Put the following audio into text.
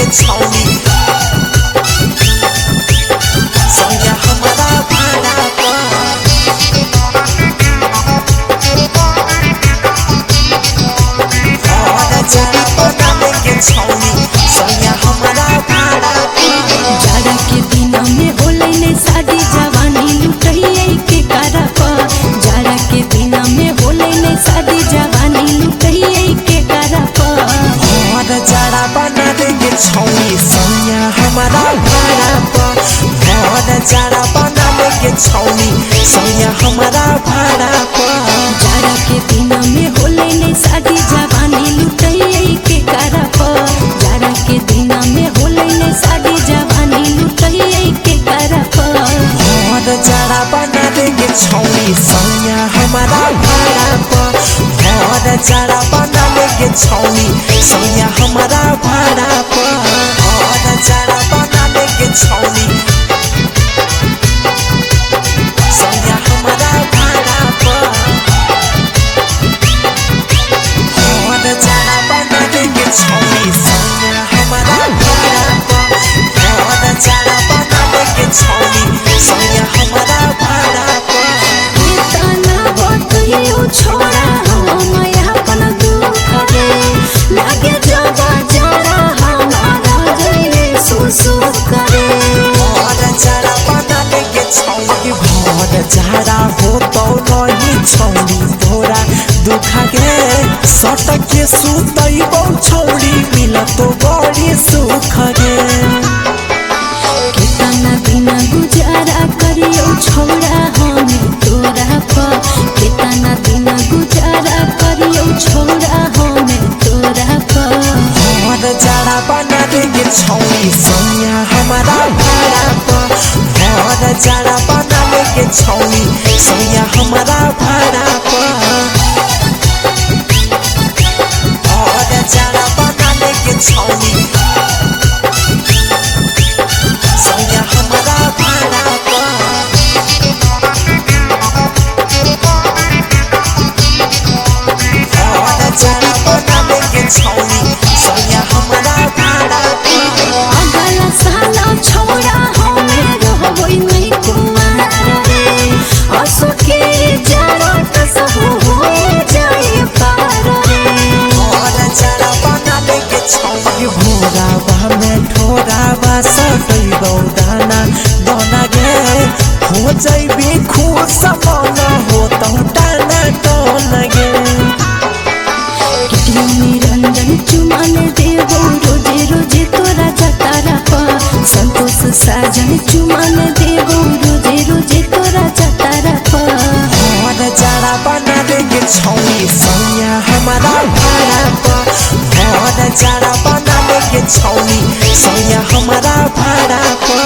के छौनी सैया हमारा भाड़ा पर जाड़ा बनावे के छौनी सैया हमारा भाड़ा पर जाड़ा के दिन में होले ने शादी जवानी लुटैये के करा पर जाड़ा के दिन में होले ने शादी जवानी लुटैये के करा पर जाड़ा बनावे के छौनी सैया हमारा भाड़ा पर जाड़ा बनावे के छौनी सैया हमारा भाड़ा पर जाड़ा के दिन में होले ने शादी जवानी लुटैये के करा पर जाड़ा के दिन में होले ने शादी जवानी लुटैये के करा पर जाड़ा बनावे के छौनी सैया हमारा भाड़ा पर जाड़ा बनावे के छौनी सैया हमारा भाड़ा पर जाड़ा बनावे के छौनी सैया हमारा भाड़ा पर जाड़ा बनावे के छौनी सैया हमारा भाड़ा पर जाड़ा बनावे के छौनी सैया हमारा भाड़ा पर कितना बतइयो छोड़ा हम अपन दुख रे लागे जब जाड़ा हमारा गइले सुसु करे जाड़ा बनावे के छौनी भर जाड़ा हो तो नहीं छौनी तोरा दुखा के सटक के सुतैबौ छौनी मिल तो बड़ी सुख रे कितना दिन गुजारा करियो छोड़ा हम तोरा पर कितना दिन गुजारा करियो छोड़ा हम तोरा पर जाड़ा बनावे के छौनी सैया हमारा भाड़ा पर जाड़ा बनावे के छौनी सैया हमारा भाड़ा पर जाड़ा बनावे के छौनी सैया हमारा भाड़ा पर जाड़ा बनावे के छौनी सैया हमारा भाड़ा पर अगला साला छोड़ा हमें रहबै नहीं कुमार रे असो के जाड़ा त सब हो जाए पार रे जाड़ा बनावे के छौनी भोरावा में ठोरावा सटैबौ दाना दाना गे हो जैबे खुश मन हो तौ टाना टन गे किटियो निरंजन चुमान देवो रोजे रोजे तोरा जतारा पर संतोष साजन चुमान देवो रोजे रोजे तोरा जतारा पर जाड़ा बनावे के छौनी सैया हमारा भाड़ा पर जाड़ा बनावे के छौनी सैया हमारा भाड़ा पर